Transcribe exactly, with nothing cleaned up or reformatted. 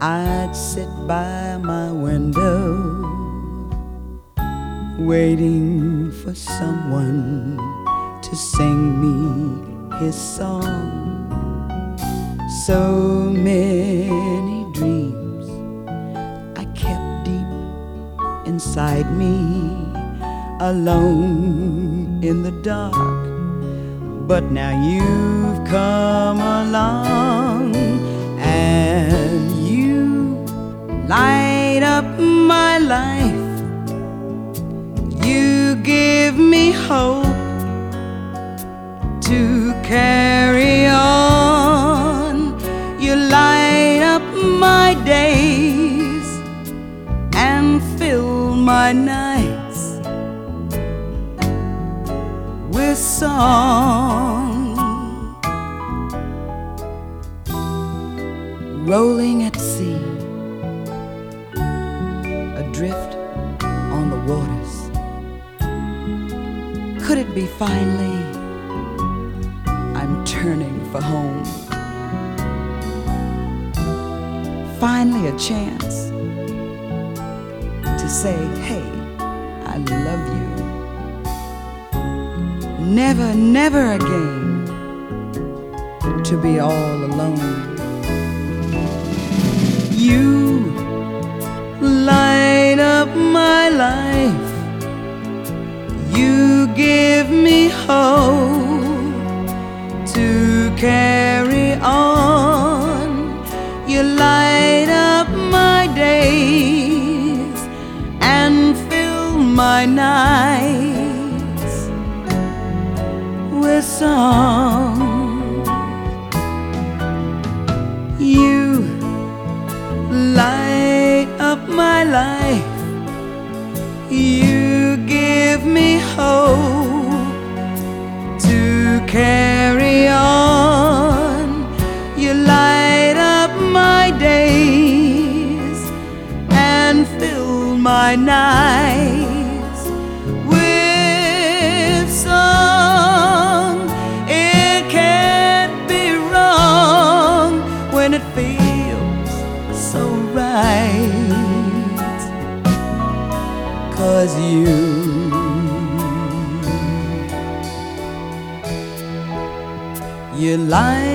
I'd sit by my window, waiting for someone to sing me his song. So many dreams I kept deep inside me, alone in the dark. But now you've come along and you light up my life. You give me hope to carry on. You light up my days and fill my nights with song. Rolling at sea, adrift on the waters. Could it be finally I'm turning for home? Finally a chance to say, hey, I love you. Never, never again to be all alone. You light up my life. You give me hope to carry on. You light up my days and fill my nights with song. You light up my life. You give me hope to carry on. You light up my days and fill my nights with song. It can't be wrong when it feels so right, 'cause you You light